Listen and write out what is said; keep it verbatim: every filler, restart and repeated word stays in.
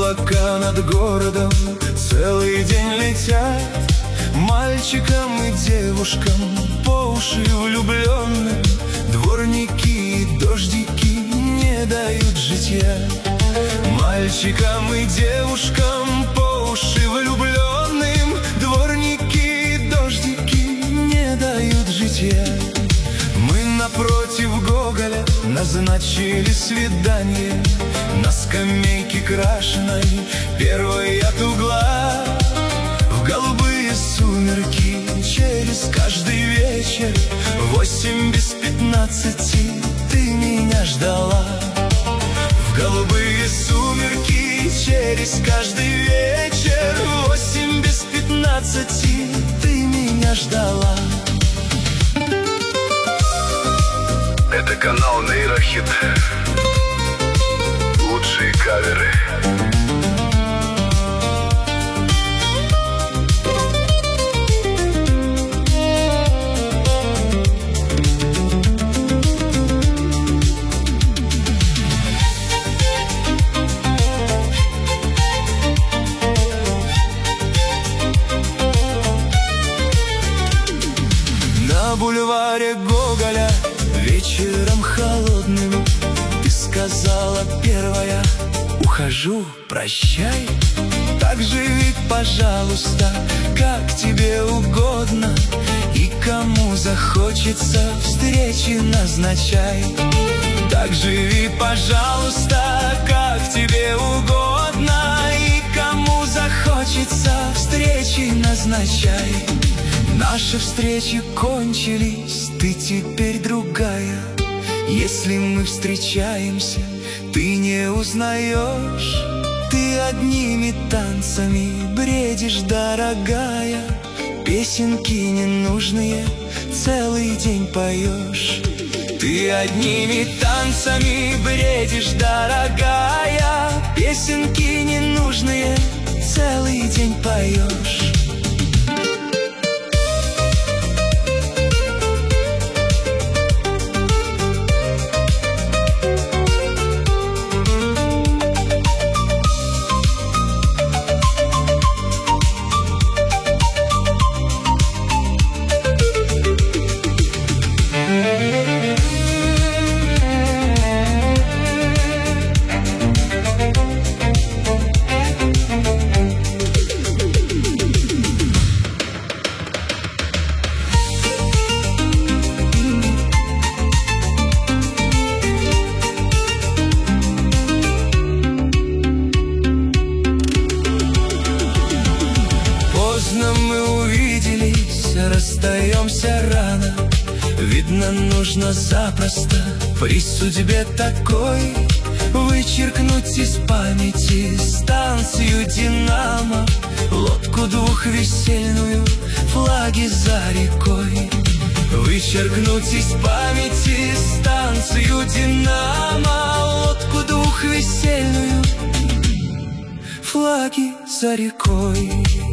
облака над городом целый день летят, мальчикам и девушкам по уши влюбленным. Дворники и дождики не дают житья. Мальчикам и девушкам по уши влюбленным. Дворники и дождики не дают житья. Мы напротив Гоголя назначили свидание на скамейке крашеной, первой от угла. В голубые сумерки через каждый вечер, восемь без пятнадцати ты меня ждала. В голубые сумерки через каждый вечер, восемь без пятнадцати ты меня ждала. Это канал Нейрохит. Лучшие каверы. На бульваре Гоголя вечером холодным ты сказала первая: ухожу, прощай. Так живи, пожалуйста, как тебе угодно, и кому захочется встречи назначай. Так живи, пожалуйста, как тебе угодно, и кому захочется встречи назначай. Наши встречи кончились, ты теперь другая. Если мы встречаемся, ты не узнаешь. Ты одними танцами бредишь, дорогая. Песенки ненужные целый день поешь. Ты одними танцами бредишь, дорогая. Песенки ненужные целый день поешь. Поздно мы увиделись, расстаемся рано. Видно, нужно запросто при судьбе такой вычеркнуть из памяти станцию «Динамо», лодку двухвесельную, флаги за рекой. Вычеркнуть из памяти станцию «Динамо», лодку двухвесельную, флаги за рекой.